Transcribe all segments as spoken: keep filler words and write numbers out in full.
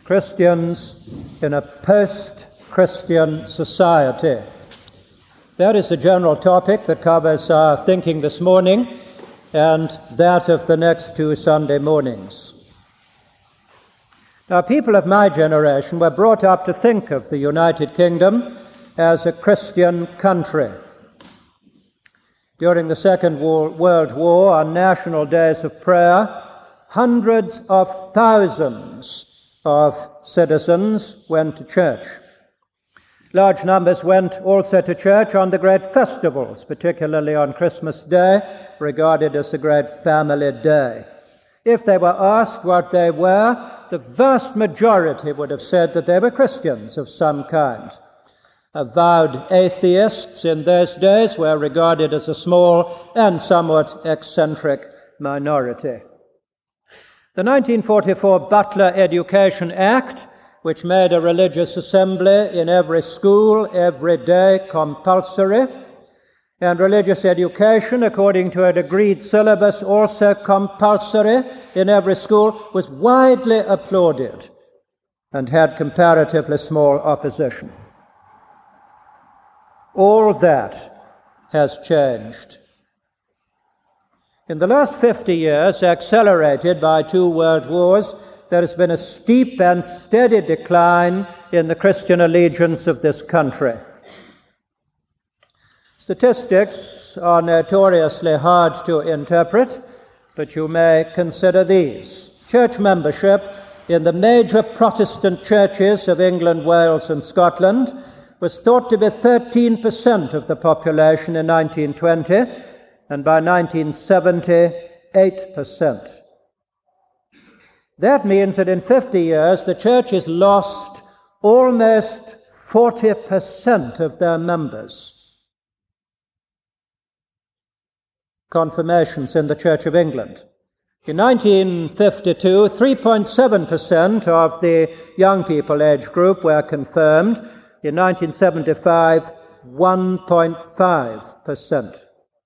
Christians in a post-Christian society. That is the general topic that covers our thinking this morning and that of the next two Sunday mornings. Now, people of my generation were brought up to think of the United Kingdom as a Christian country. During the Second World War, on national days of prayer, hundreds of thousands of citizens went to church. Large numbers went also to church on the great festivals, particularly on Christmas Day, regarded as a great family day. If they were asked what they were, the vast majority would have said that they were Christians of some kind. Avowed atheists in those days were regarded as a small and somewhat eccentric minority. The nineteen forty-four Butler Education Act, which made a religious assembly in every school every day compulsory, and religious education according to an agreed syllabus also compulsory in every school, was widely applauded and had comparatively small opposition. All that has changed. In the last fifty years, accelerated by two world wars, there has been a steep and steady decline in the Christian allegiance of this country. Statistics are notoriously hard to interpret, but you may consider these. Church membership in the major Protestant churches of England, Wales, and Scotland was thought to be thirteen percent of the population in nineteen twenty, and by nineteen seventy, eight percent. That means that in fifty years, the church has lost almost forty percent of their members. Confirmations in the Church of England. In nineteen fifty-two, three point seven percent of the young people age group were confirmed. In nineteen seventy-five, one point five percent.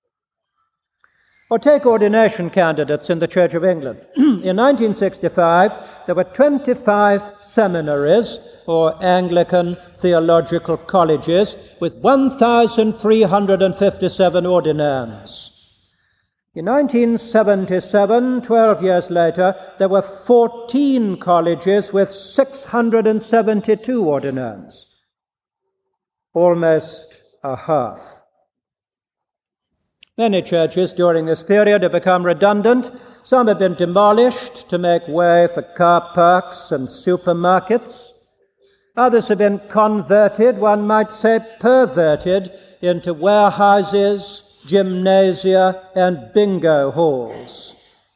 Or take ordination candidates in the Church of England. In nineteen sixty-five, there were twenty-five seminaries, or Anglican theological colleges, with one thousand three hundred fifty-seven ordinands. In nineteen seventy-seven, twelve years later, there were fourteen colleges with six hundred seventy-two ordinands. Almost a half. Many churches during this period have become redundant. Some have been demolished to make way for car parks and supermarkets. Others have been converted, one might say perverted, into warehouses, gymnasia, and bingo halls.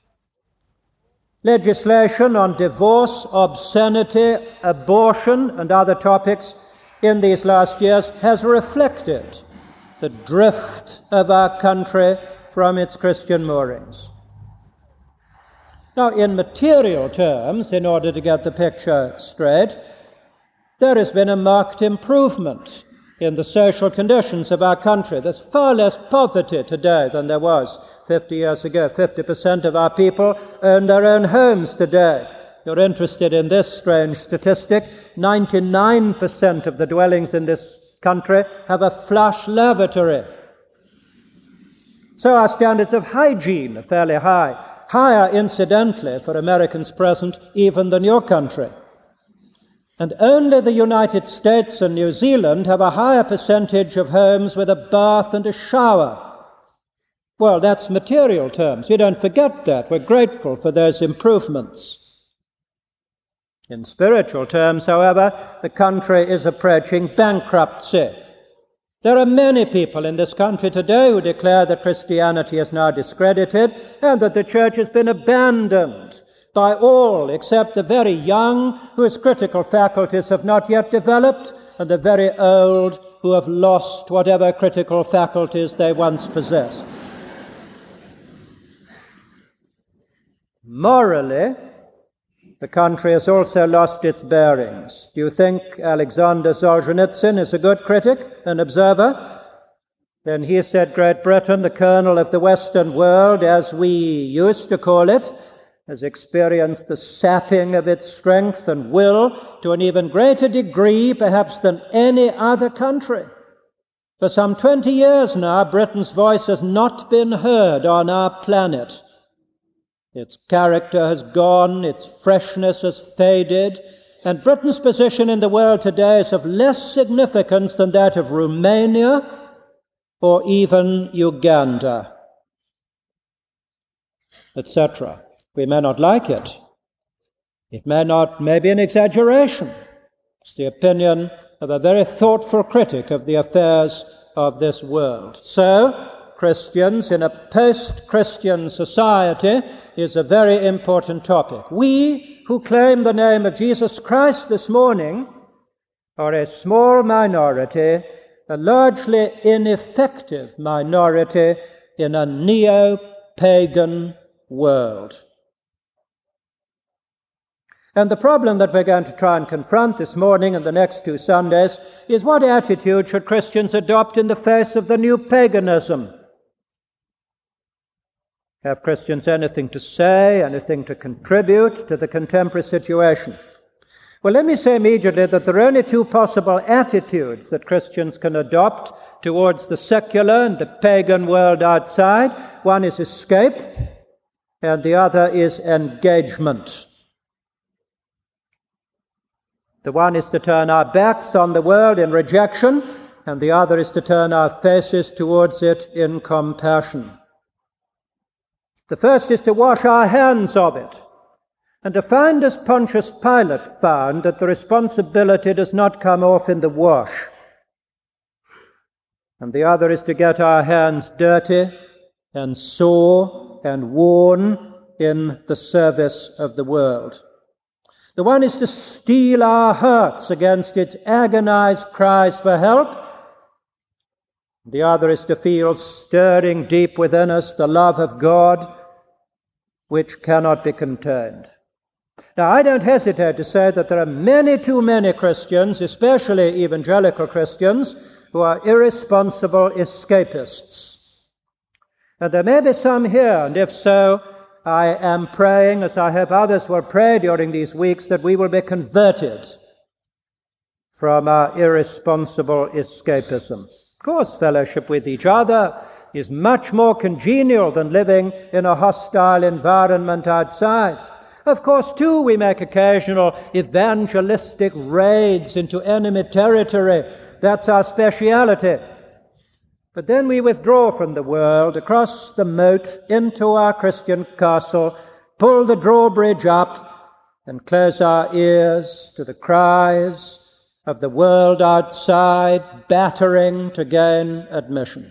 Legislation on divorce, obscenity, abortion, and other topics in these last years has reflected the drift of our country from its Christian moorings. Now, in material terms, in order to get the picture straight, there has been a marked improvement in the social conditions of our country. There's far less poverty today than there was fifty years ago. fifty percent of our people own their own homes today. You're interested in this strange statistic, ninety-nine percent of the dwellings in this country have a flush lavatory. So our standards of hygiene are fairly high, higher, incidentally, for Americans present, even than your country. And only the United States and New Zealand have a higher percentage of homes with a bath and a shower. Well, that's material terms. You don't forget that. We're grateful for those improvements. In spiritual terms, however, the country is approaching bankruptcy. There are many people in this country today who declare that Christianity is now discredited and that the church has been abandoned by all except the very young whose critical faculties have not yet developed and the very old who have lost whatever critical faculties they once possessed. Morally, the country has also lost its bearings. Do you think Alexander Solzhenitsyn is a good critic, an observer? Then he said Great Britain, the kernel of the Western world, as we used to call it, has experienced the sapping of its strength and will to an even greater degree, perhaps, than any other country. For some twenty years now, Britain's voice has not been heard on our planet. Its character has gone, its freshness has faded, and Britain's position in the world today is of less significance than that of Romania or even Uganda, et cetera. We may not like it. It may not, may be an exaggeration. It's the opinion of a very thoughtful critic of the affairs of this world. So, Christians in a post-Christian society is a very important topic. We who claim the name of Jesus Christ this morning are a small minority, a largely ineffective minority in a neo-pagan world. And the problem that we're going to try and confront this morning and the next two Sundays is what attitude should Christians adopt in the face of the new paganism? Have Christians anything to say, anything to contribute to the contemporary situation? Well, let me say immediately that there are only two possible attitudes that Christians can adopt towards the secular and the pagan world outside. One is escape, and the other is engagement. The one is to turn our backs on the world in rejection, and the other is to turn our faces towards it in compassion. The first is to wash our hands of it, and to find, as Pontius Pilate found, that the responsibility does not come off in the wash. And the other is to get our hands dirty and sore and worn in the service of the world. The one is to steel our hearts against its agonized cries for help. The other is to feel stirring deep within us the love of God, which cannot be contained. Now, I don't hesitate to say that there are many too many Christians, especially evangelical Christians, who are irresponsible escapists. And there may be some here, and if so, I am praying, as I hope others will pray during these weeks, that we will be converted from our irresponsible escapism. Of course, fellowship with each other is much more congenial than living in a hostile environment outside. Of course, too, we make occasional evangelistic raids into enemy territory. That's our speciality. But then we withdraw from the world, across the moat, into our Christian castle, pull the drawbridge up, and close our ears to the cries of the world outside, battering to gain admission.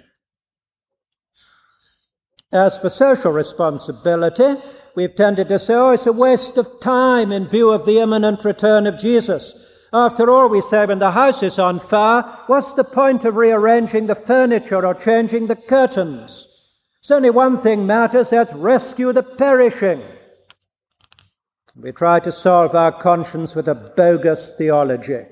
As for social responsibility, we've tended to say, oh, it's a waste of time in view of the imminent return of Jesus. After all, we say, when the house is on fire, what's the point of rearranging the furniture or changing the curtains? It's only one thing matters, that's rescue the perishing. We try to solve our conscience with a bogus theology.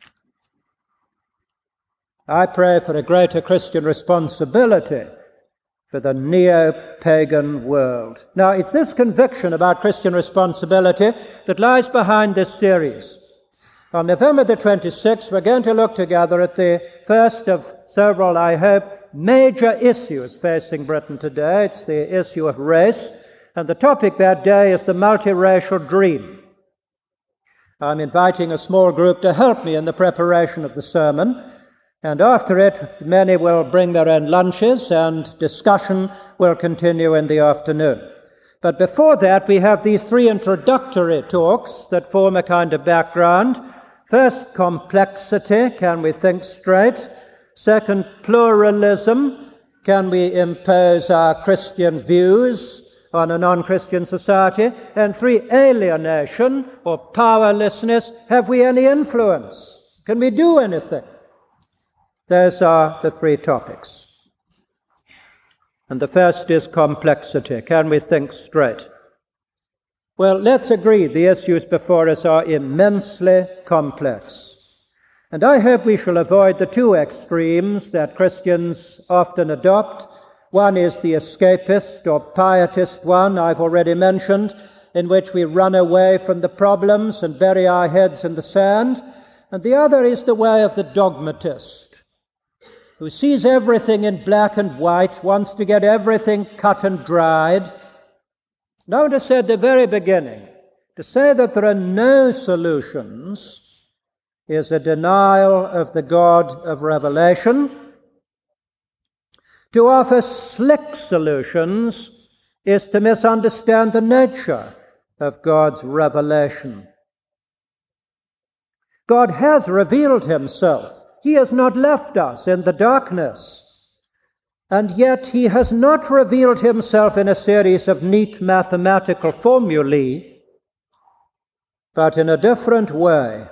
I pray for a greater Christian responsibility for the neo-pagan world. Now, it's this conviction about Christian responsibility that lies behind this series. On November the twenty-sixth, we're going to look together at the first of several, I hope, major issues facing Britain today. It's the issue of race, and the topic that day is the multiracial dream. I'm inviting a small group to help me in the preparation of the sermon, and after it, many will bring their own lunches, and discussion will continue in the afternoon. But before that, we have these three introductory talks that form a kind of background. First, complexity, can we think straight? Second, pluralism, can we impose our Christian views on a non-Christian society? And three, alienation or powerlessness, have we any influence? Can we do anything? Those are the three topics. And the first is complexity, can we think straight? Well, let's agree the issues before us are immensely complex. And I hope we shall avoid the two extremes that Christians often adopt. One is the escapist or pietist one I've already mentioned. in which we run away from the problems and bury our heads in the sand. And the other is the way of the dogmatist, who sees everything in black and white, wants to get everything cut and dried. And I want to say at the very beginning, to say that there are no solutions is a denial of the God of revelation. To offer slick solutions is to misunderstand the nature of God's revelation. God has revealed himself. He has not left us in the darkness. And yet he has not revealed himself in a series of neat mathematical formulae, but in a different way.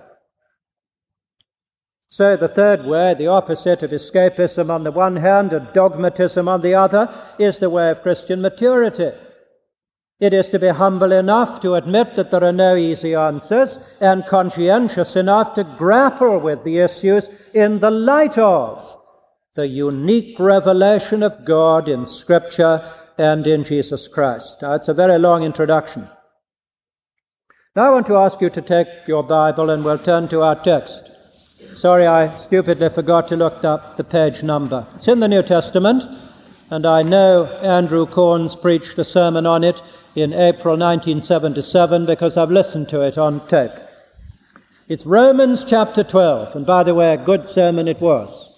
So the third way, the opposite of escapism on the one hand and dogmatism on the other, is the way of Christian maturity. It is to be humble enough to admit that there are no easy answers and conscientious enough to grapple with the issues in the light of the unique revelation of God in Scripture and in Jesus Christ. Now, it's a very long introduction. Now I want to ask you to take your Bible and we'll turn to our text. Sorry, I stupidly forgot to look up the page number. It's in the New Testament, and I know Andrew Corns preached a sermon on it in April nineteen seventy-seven because I've listened to it on tape. It's Romans chapter twelve, and by the way, a good sermon it was.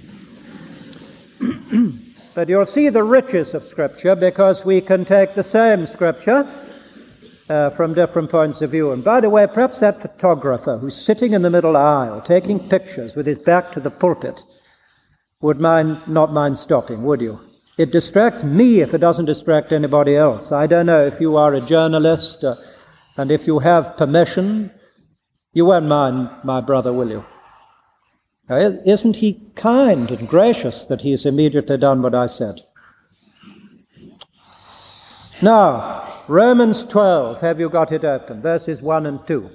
But you'll see the riches of Scripture because we can take the same Scripture Uh, from different points of view. And by the way, perhaps that photographer who's sitting in the middle aisle taking pictures with his back to the pulpit would mind, not mind stopping, would you? It distracts me if it doesn't distract anybody else. I don't know if you are a journalist uh, and if you have permission. You won't mind, my brother, will you? Now, isn't he kind and gracious that he's immediately done what I said? Now, Romans twelve, have you got it open? Verses one and two.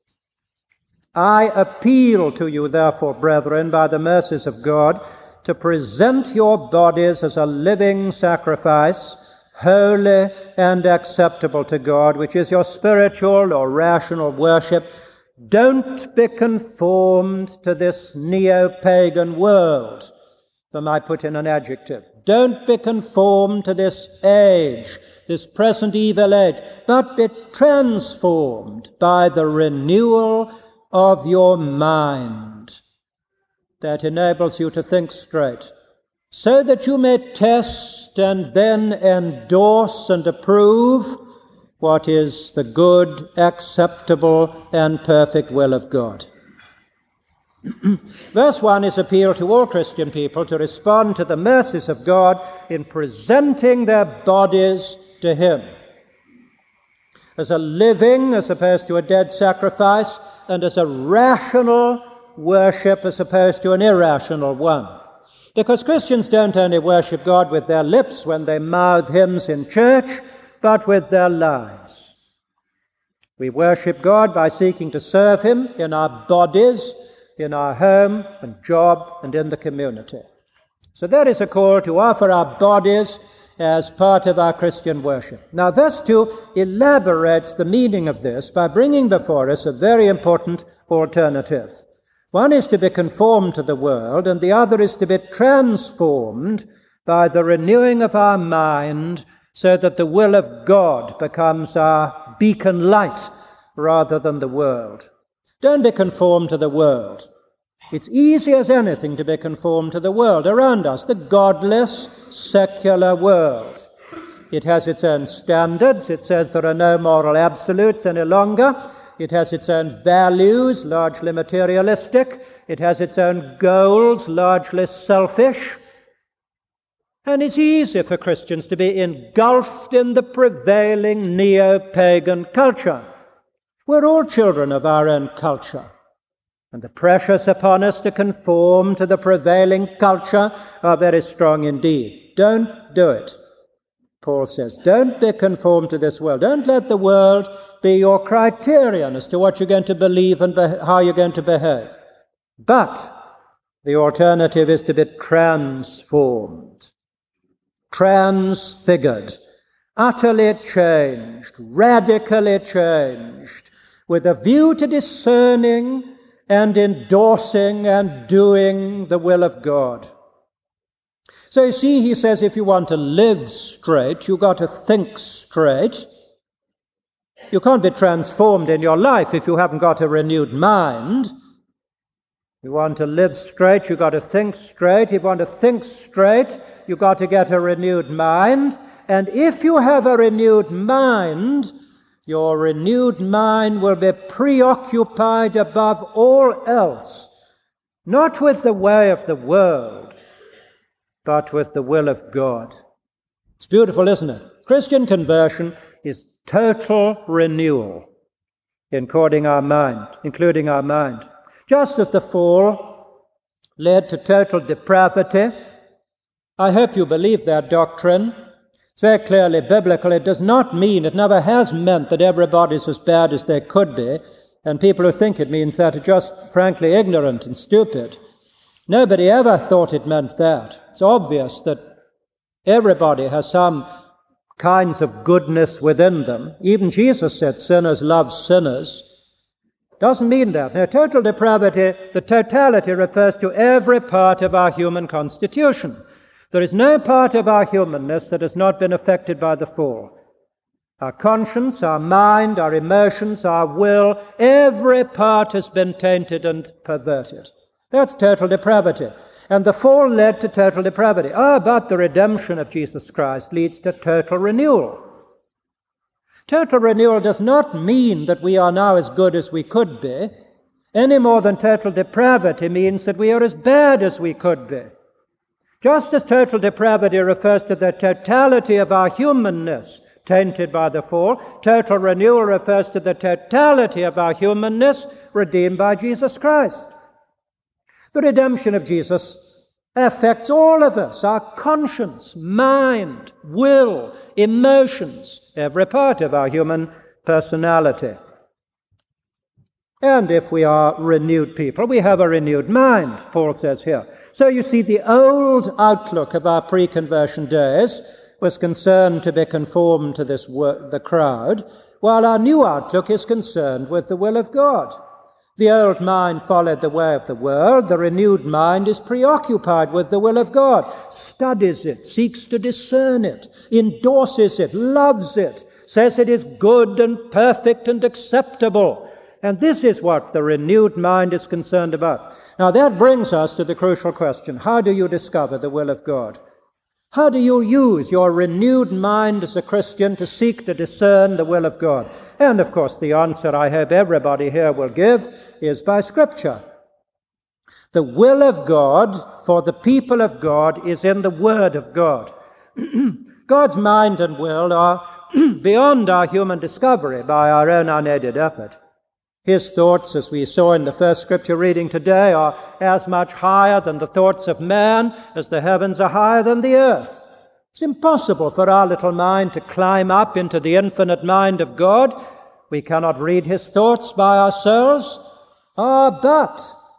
I appeal to you, therefore, brethren, by the mercies of God, to present your bodies as a living sacrifice, holy and acceptable to God, which is your spiritual or rational worship. Don't be conformed to this neo-pagan world. I might put in an adjective. Don't be conformed to this age, this present evil age, but be transformed by the renewal of your mind. That enables you to think straight, so that you may test and then endorse and approve what is the good, acceptable, and perfect will of God. Verse one is appeal to all Christian people to respond to the mercies of God in presenting their bodies to him as a living as opposed to a dead sacrifice, and as a rational worship as opposed to an irrational one. Because Christians don't only worship God with their lips when they mouth hymns in church, but with their lives. We worship God by seeking to serve him in our bodies, in our home and job and in the community. So there is a call to offer our bodies as part of our Christian worship. Now, verse two elaborates the meaning of this by bringing before us a very important alternative. One is to be conformed to the world, and the other is to be transformed by the renewing of our mind so that the will of God becomes our beacon light rather than the world. Don't be conformed to the world. It's easy as anything to be conformed to the world around us, the godless, secular world. It has its own standards. It says there are no moral absolutes any longer. It has its own values, largely materialistic. It has its own goals, largely selfish. And it's easy for Christians to be engulfed in the prevailing neo-pagan culture. We're all children of our own culture. And the pressures upon us to conform to the prevailing culture are very strong indeed. Don't do it. Paul says, don't be conformed to this world. Don't let the world be your criterion as to what you're going to believe and be- how you're going to behave. But the alternative is to be transformed, transfigured, utterly changed, radically changed, with a view to discerning and endorsing and doing the will of God. So you see, he says, if you want to live straight, you've got to think straight. You can't be transformed in your life if you haven't got a renewed mind. You want to live straight, you've got to think straight. If you want to think straight, you've got to get a renewed mind. And if you have a renewed mind, your renewed mind will be preoccupied above all else, not with the way of the world, but with the will of God. It's beautiful, isn't it? Christian conversion is total renewal, including our mind, including our mind. Just as the fall led to total depravity, I hope you believe that doctrine. It's very clearly biblical. It does not mean, it never has meant that everybody's as bad as they could be, and people who think it means that are just frankly ignorant and stupid. Nobody ever thought it meant that. It's obvious that everybody has some kinds of goodness within them. Even Jesus said sinners love sinners. Doesn't mean that. Now, total depravity, the totality refers to every part of our human constitution. There is no part of our humanness that has not been affected by the fall. Our conscience, our mind, our emotions, our will, every part has been tainted and perverted. That's total depravity. And the fall led to total depravity. Ah, but the redemption of Jesus Christ leads to total renewal. Total renewal does not mean that we are now as good as we could be, any more than total depravity means that we are as bad as we could be. Just as total depravity refers to the totality of our humanness tainted by the fall, total renewal refers to the totality of our humanness redeemed by Jesus Christ. The redemption of Jesus affects all of us, our conscience, mind, will, emotions, every part of our human personality. And if we are renewed people, we have a renewed mind, Paul says here. So you see, the old outlook of our pre-conversion days was concerned to be conformed to this wor- the crowd, while our new outlook is concerned with the will of God. The old mind followed the way of the world. The renewed mind is preoccupied with the will of God, studies it, seeks to discern it, endorses it, loves it, says it is good and perfect and acceptable. And this is what the renewed mind is concerned about. Now that brings us to the crucial question: how do you discover the will of God? How do you use your renewed mind as a Christian to seek to discern the will of God? And, of course, the answer I hope everybody here will give is by Scripture. The will of God for the people of God is in the Word of God. God's mind and will are beyond our human discovery by our own unaided effort. His thoughts, as we saw in the first Scripture reading today, are as much higher than the thoughts of man as the heavens are higher than the earth. It's impossible for our little mind to climb up into the infinite mind of God. We cannot read his thoughts by ourselves. Ah, but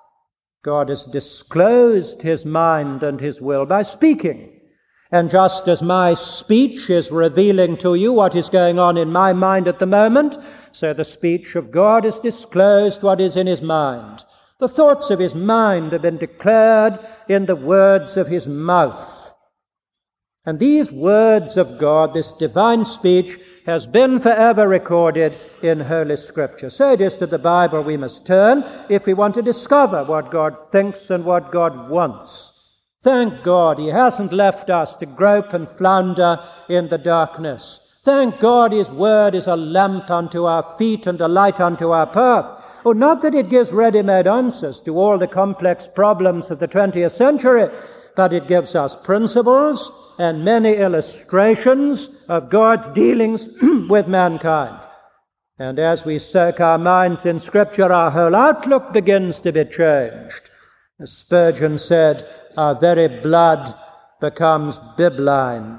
God has disclosed his mind and his will by speaking. And just as my speech is revealing to you what is going on in my mind at the moment, so the speech of God has disclosed what is in his mind. The thoughts of his mind have been declared in the words of his mouth. And these words of God, this divine speech, has been forever recorded in Holy Scripture. So it is to the Bible we must turn if we want to discover what God thinks and what God wants. Thank God he hasn't left us to grope and flounder in the darkness. Thank God his word is a lamp unto our feet and a light unto our path. Oh, not that it gives ready-made answers to all the complex problems of the twentieth century, but it gives us principles and many illustrations of God's dealings with mankind. And as we soak our minds in Scripture, our whole outlook begins to be changed. As Spurgeon said, our very blood becomes bibline.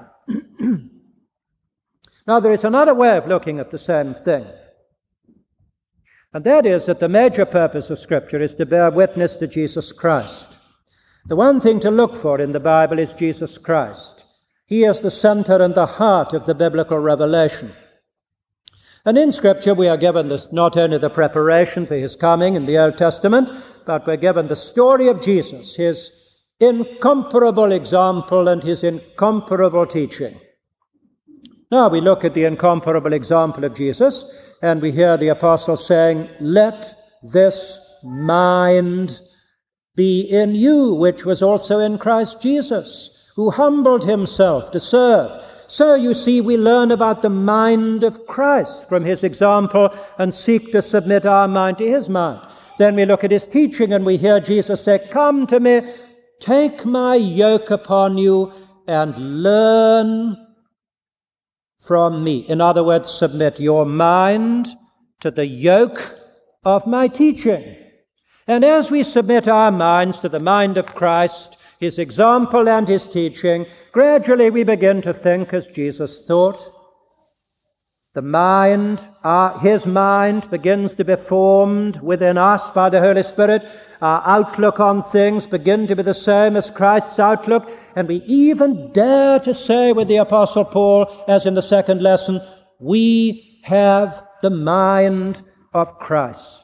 Now, there is another way of looking at the same thing. And that is that the major purpose of Scripture is to bear witness to Jesus Christ. The one thing to look for in the Bible is Jesus Christ. He is the center and the heart of the biblical revelation. And in Scripture we are given this, not only the preparation for his coming in the Old Testament, but we're given the story of Jesus, his incomparable example and his incomparable teaching. Now we look at the incomparable example of Jesus, and we hear the apostle saying, "Let this mind be in you, which was also in Christ Jesus, who humbled himself to serve." So you see, we learn about the mind of Christ from his example and seek to submit our mind to his mind. Then we look at his teaching and we hear Jesus say, "Come to me, take my yoke upon you and learn from me." In other words, submit your mind to the yoke of my teaching. And as we submit our minds to the mind of Christ, his example and his teaching, gradually we begin to think as Jesus thought. The mind, our, his mind begins to be formed within us by the Holy Spirit. Our outlook on things begin to be the same as Christ's outlook. And we even dare to say with the Apostle Paul, as in the second lesson, we have the mind of Christ.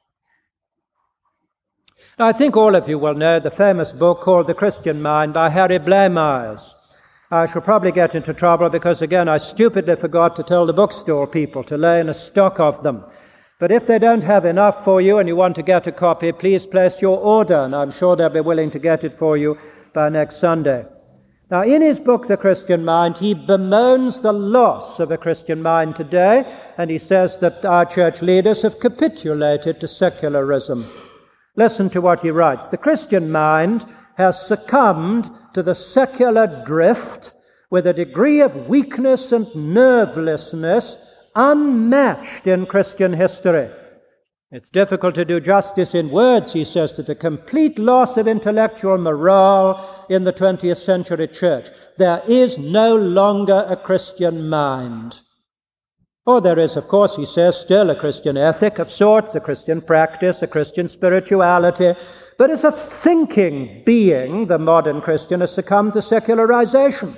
Now, I think all of you will know the famous book called The Christian Mind by Harry Blamires. I shall probably get into trouble because, again, I stupidly forgot to tell the bookstore people to lay in a stock of them. But if they don't have enough for you and you want to get a copy, please place your order, and I'm sure they'll be willing to get it for you by next Sunday. Now, in his book, The Christian Mind, he bemoans the loss of a Christian mind today, and he says that our church leaders have capitulated to secularism. Listen to what he writes. The Christian mind has succumbed to the secular drift with a degree of weakness and nervelessness unmatched in Christian history. It's difficult to do justice in words, he says, to the complete loss of intellectual morale in the twentieth century church. There is no longer a Christian mind. Oh, there is, of course, he says, still a Christian ethic of sorts, a Christian practice, a Christian spirituality. But as a thinking being, the modern Christian has succumbed to secularization.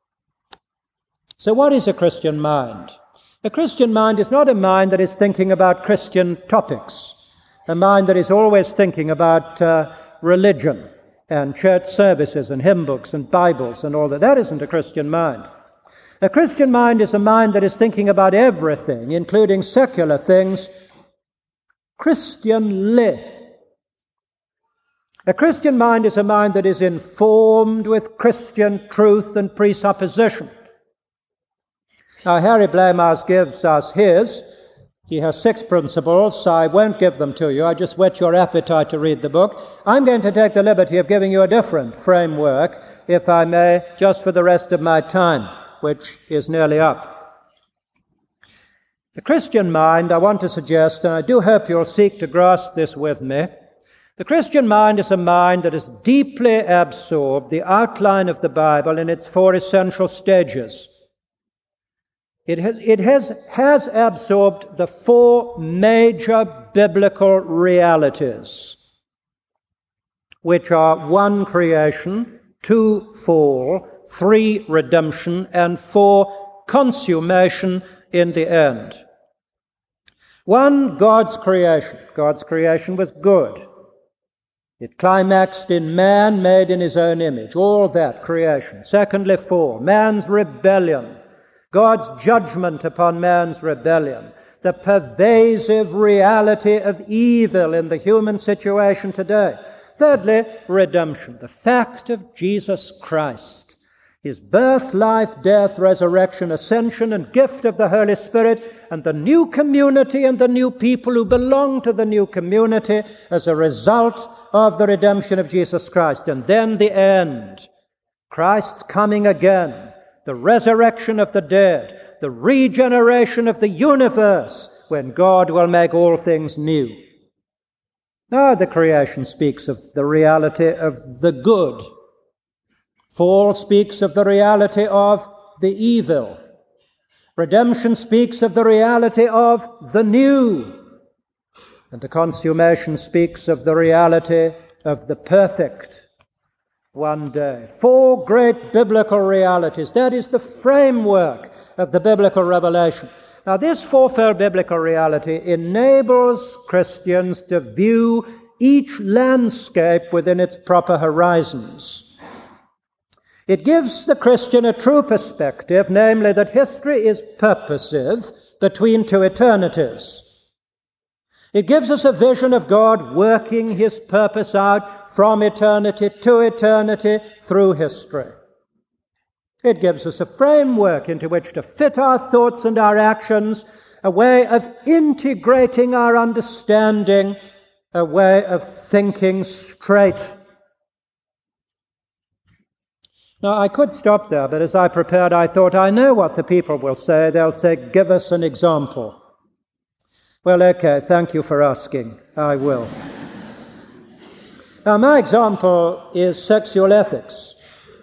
So what is a Christian mind? A Christian mind is not a mind that is thinking about Christian topics, a mind that is always thinking about uh, religion and church services and hymn books and Bibles and all that. That isn't a Christian mind. A Christian mind is a mind that is thinking about everything, including secular things, Christianly. A Christian mind is a mind that is informed with Christian truth and presupposition. Now, Harry Blamires gives us his. He has six principles. I won't give them to you. I just whet your appetite to read the book. I'm going to take the liberty of giving you a different framework, if I may, just for the rest of my time, which is nearly up. The Christian mind, I want to suggest, and I do hope you'll seek to grasp this with me, the Christian mind is a mind that has deeply absorbed the outline of the Bible in its four essential stages. It has, it has, has absorbed the four major biblical realities, which are one, creation, two, fall, three, redemption, and four, consummation in the end. One, God's creation. God's creation was good. It climaxed in man made in his own image, all that creation. Secondly, fall, man's rebellion. God's judgment upon man's rebellion, the pervasive reality of evil in the human situation today. Thirdly, redemption, the fact of Jesus Christ, his birth, life, death, resurrection, ascension, and gift of the Holy Spirit, and the new community and the new people who belong to the new community as a result of the redemption of Jesus Christ. And then the end, Christ's coming again, the resurrection of the dead, the regeneration of the universe, when God will make all things new. Now the creation speaks of the reality of the good. Fall speaks of the reality of the evil. Redemption speaks of the reality of the new. And the consummation speaks of the reality of the perfect. one day. Four great biblical realities. That is the framework of the biblical revelation. Now, this fourfold biblical reality enables Christians to view each landscape within its proper horizons. It gives the Christian a true perspective, namely that history is purposive between two eternities. It gives us a vision of God working his purpose out from eternity to eternity through history. It gives us a framework into which to fit our thoughts and our actions, a way of integrating our understanding, a way of thinking straight. Now, I could stop there, but as I prepared, I thought, I know what the people will say. They'll say, give us an example. Well, okay, thank you for asking. I will. Now, my example is sexual ethics,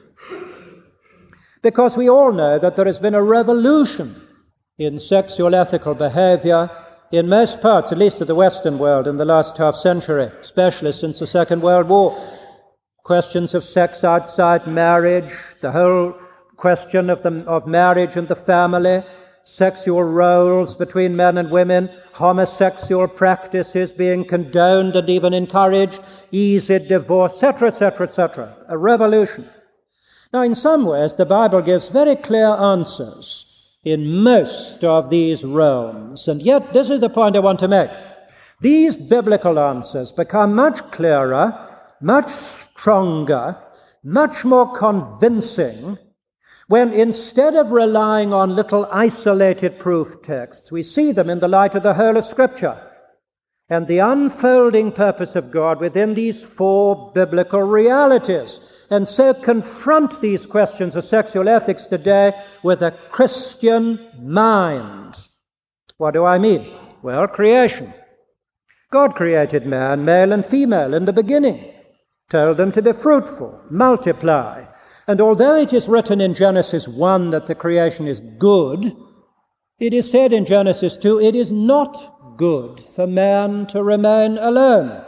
because we all know that there has been a revolution in sexual ethical behavior in most parts, at least of the Western world, in the last half century, especially since the Second World War. Questions of sex outside marriage, the whole question of, the, of marriage and the family, sexual roles between men and women, homosexual practices being condoned and even encouraged, easy divorce, et cetera, et cetera, et cetera. A revolution. Now, in some ways, the Bible gives very clear answers in most of these realms, and yet this is the point I want to make. These biblical answers become much clearer, much stronger, much more convincing when instead of relying on little isolated proof texts, we see them in the light of the whole of Scripture and the unfolding purpose of God within these four biblical realities, and so confront these questions of sexual ethics today with a Christian mind. What do I mean? Well, creation. God created man, male and female, in the beginning, told them to be fruitful, multiply. And although it is written in Genesis one that the creation is good, it is said in Genesis two, it is not good for man to remain alone.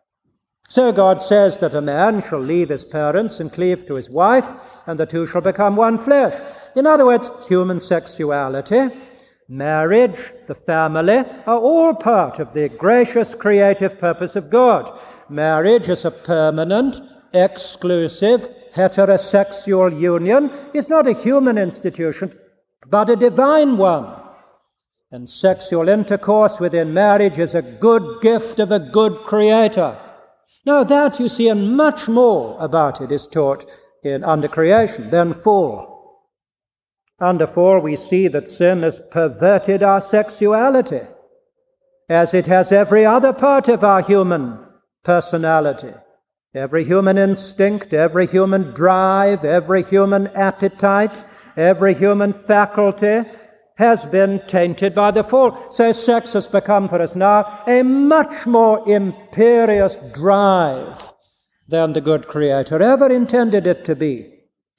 So God says that a man shall leave his parents and cleave to his wife, and the two shall become one flesh. In other words, human sexuality, marriage, the family, are all part of the gracious creative purpose of God. Marriage is a permanent, exclusive, heterosexual union. It's not a human institution, but a divine one. And sexual intercourse within marriage is a good gift of a good creator. Now that, you see, and much more about it is taught in under creation, then fall. Under fall, we see that sin has perverted our sexuality, as it has every other part of our human personality. Every human instinct, every human drive, every human appetite, every human faculty has been tainted by the fall. So sex has become for us now a much more imperious drive than the good Creator ever intended it to be.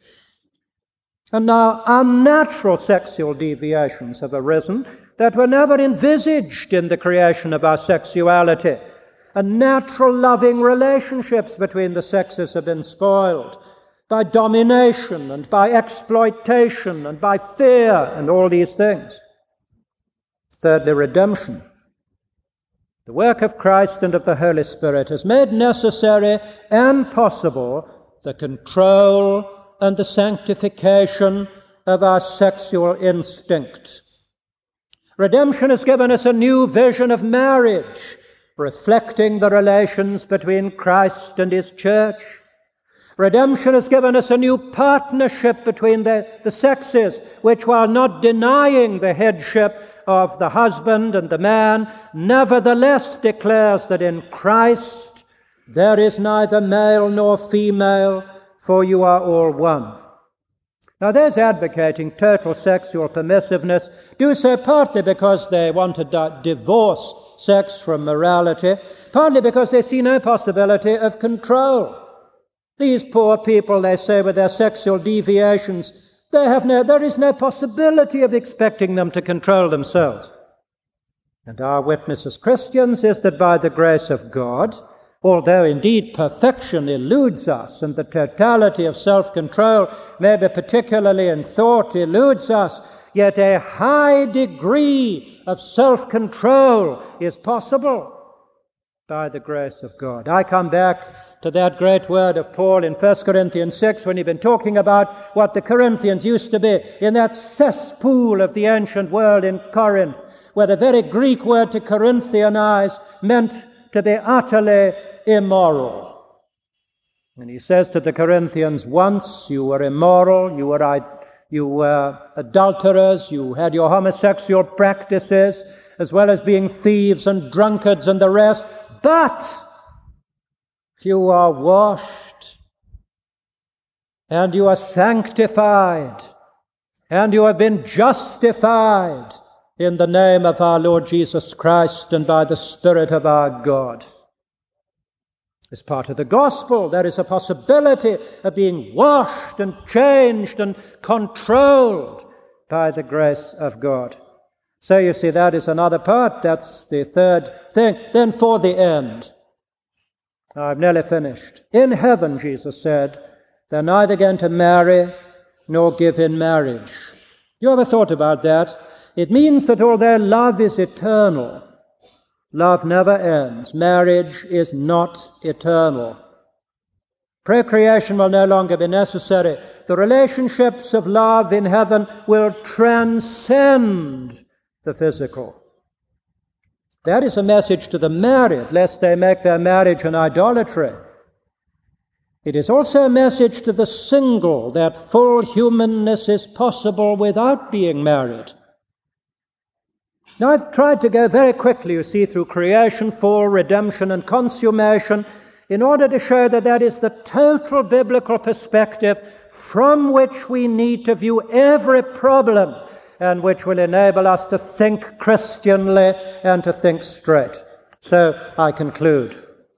And now unnatural sexual deviations have arisen that were never envisaged in the creation of our sexuality. And natural loving relationships between the sexes have been spoiled by domination and by exploitation and by fear and all these things. Thirdly, redemption. The work of Christ and of the Holy Spirit has made necessary and possible the control and the sanctification of our sexual instinct. Redemption has given us a new vision of marriage, reflecting the relations between Christ and his church. Redemption has given us a new partnership between the, the sexes, which, while not denying the headship of the husband and the man, nevertheless declares that in Christ there is neither male nor female, for you are all one. Now, those advocating total sexual permissiveness do so partly because they want to di- divorce sex from morality, partly because they see no possibility of control. These poor people, they say, with their sexual deviations, they have no, there is no possibility of expecting them to control themselves. And our witness as Christians is that by the grace of God, Although indeed perfection eludes us, and the totality of self-control, maybe particularly in thought, eludes us, yet a high degree of self-control is possible by the grace of God. I come back to that great word of Paul in First Corinthians six, when he'd been talking about what the Corinthians used to be in that cesspool of the ancient world in Corinth, where the very Greek word to Corinthianize meant to be utterly immoral. And he says to the Corinthians, once you were immoral, you were, you were adulterers, you had your homosexual practices, as well as being thieves and drunkards and the rest, but you are washed, and you are sanctified, and you have been justified in the name of our Lord Jesus Christ and by the Spirit of our God. As part of the gospel, there is a possibility of being washed and changed and controlled by the grace of God. So you see, that is another part. That's the third thing. Then for the end, I've nearly finished. In heaven, Jesus said, they're neither going to marry nor give in marriage. You ever thought about that? It means that although love is eternal, love never ends. Marriage is not eternal. Procreation will no longer be necessary. The relationships of love in heaven will transcend the physical. That is a message to the married, lest they make their marriage an idolatry. It is also a message to the single, that full humanness is possible without being married. Now, I've tried to go very quickly, you see, through creation, fall, redemption, and consummation, in order to show that that is the total biblical perspective from which we need to view every problem, and which will enable us to think Christianly and to think straight. So I conclude.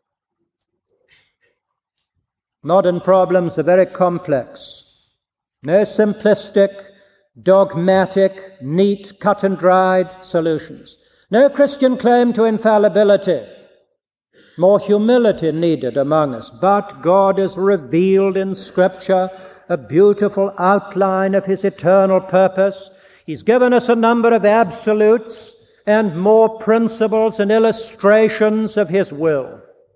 Modern problems are very complex. No simplistic, dogmatic, neat, cut and dried solutions. No Christian claim to infallibility. More humility needed among us. But God has revealed in Scripture a beautiful outline of His eternal purpose. He's given us a number of absolutes and more principles and illustrations of His will.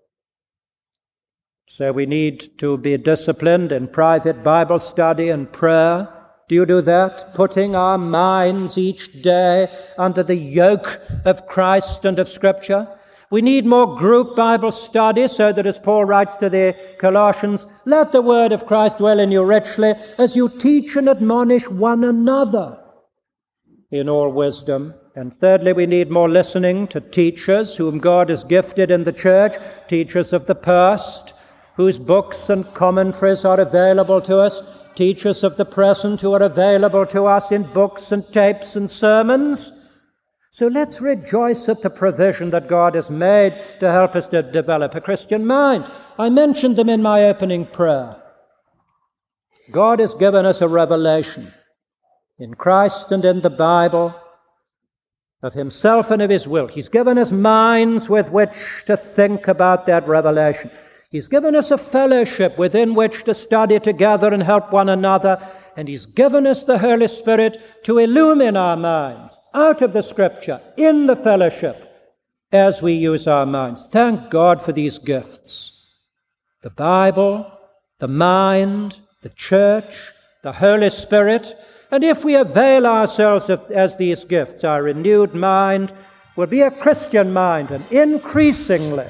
So we need to be disciplined in private Bible study and prayer. Do you do that? Putting our minds each day under the yoke of Christ and of Scripture. We need more group Bible study so that, as Paul writes to the Colossians, let the word of Christ dwell in you richly as you teach and admonish one another in all wisdom. And thirdly, we need more listening to teachers whom God has gifted in the church, teachers of the past, whose books and commentaries are available to us, teachers of the present who are available to us in books and tapes and sermons. So let's rejoice at the provision that God has made to help us to develop a Christian mind. I mentioned them in my opening prayer. God has given us a revelation in Christ and in the Bible of Himself and of His will. He's given us minds with which to think about that revelation. He's given us a fellowship within which to study together and help one another. And He's given us the Holy Spirit to illumine our minds out of the Scripture, in the fellowship, as we use our minds. Thank God for these gifts. The Bible, the mind, the church, the Holy Spirit. And if we avail ourselves of as these gifts, our renewed mind will be a Christian mind, and increasingly.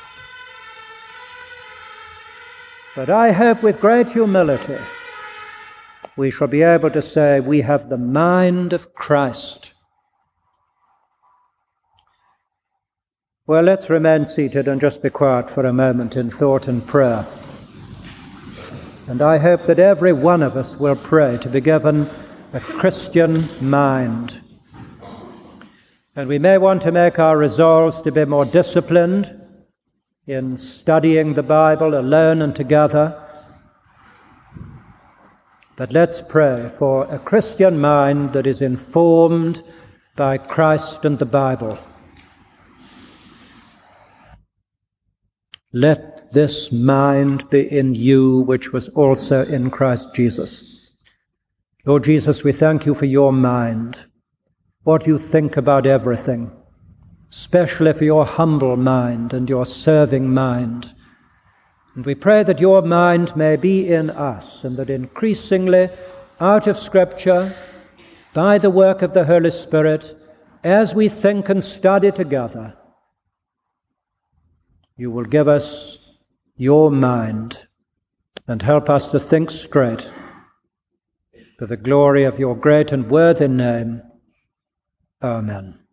But I hope with great humility we shall be able to say we have the mind of Christ. Well, let's remain seated and just be quiet for a moment in thought and prayer. And I hope that every one of us will pray to be given a Christian mind. And we may want to make our resolves to be more disciplined in studying the Bible alone and together. But let's pray for a Christian mind that is informed by Christ and the Bible. Let this mind be in you, which was also in Christ Jesus. Lord Jesus, we thank you for your mind, what you think about everything, especially for your humble mind and your serving mind. And we pray that your mind may be in us, and that increasingly, out of Scripture, by the work of the Holy Spirit, as we think and study together, you will give us your mind and help us to think straight for the glory of your great and worthy name. Amen.